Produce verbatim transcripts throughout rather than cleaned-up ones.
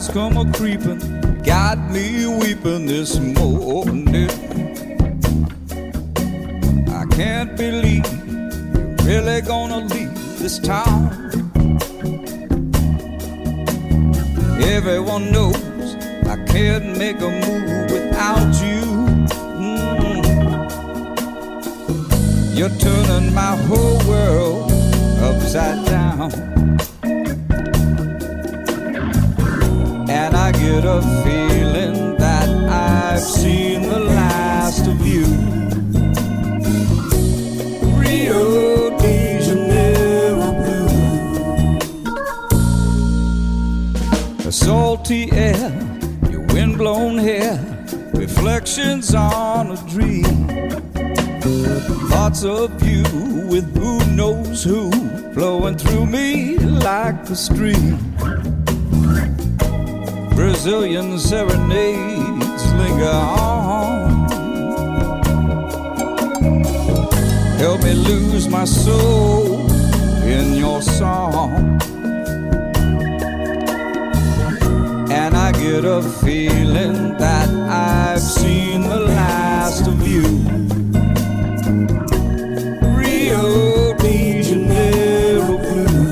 clouds come a creeping, got me weeping this morning. I can't believe you're really gonna leave this town. Everyone knows I can't make a move without you. Mm. You're turning my whole world upside down, and I get a feeling that I've seen the last of you. Rio de Janeiro blue. The salty air, your windblown hair, reflections on a dream. Thoughts of you with who knows who, flowing through me like a stream. Brazilian serenades linger on. Help me lose my soul in your song, and I get a feeling that I've seen the last of you. Rio de Janeiro blue.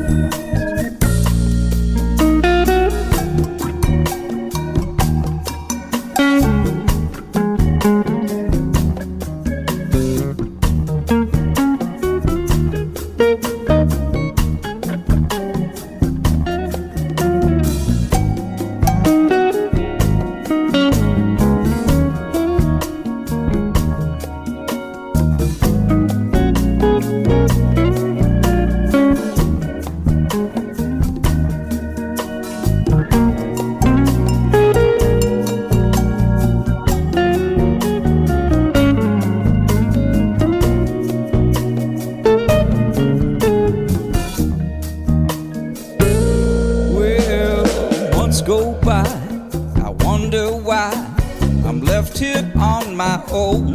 Go by, I wonder why I'm left here on my own.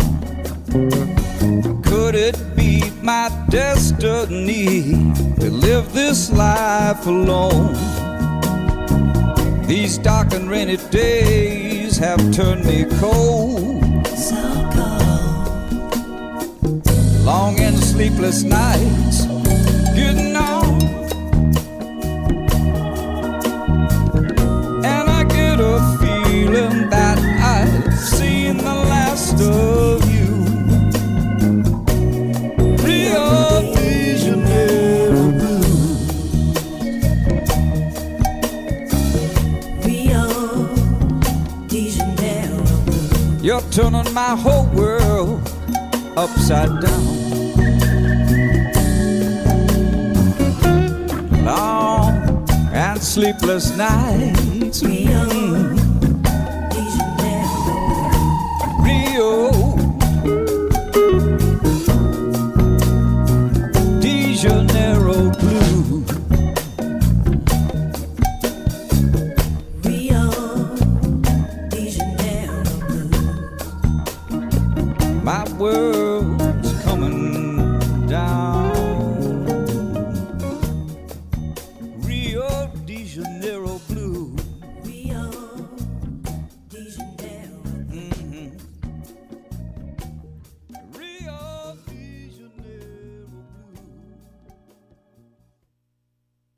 Could it be my destiny to live this life alone? These dark and rainy days have turned me cold, so cold. Long and sleepless nights getting on, feeling that I've seen the last of you. Rio de Janeiro blue. Rio de Janeiro blue. You're turning my whole world upside down. Long and sleepless nights. Rio. Rio de Janeiro blue. Rio de Janeiro blue. My world's coming down. Rio de Janeiro.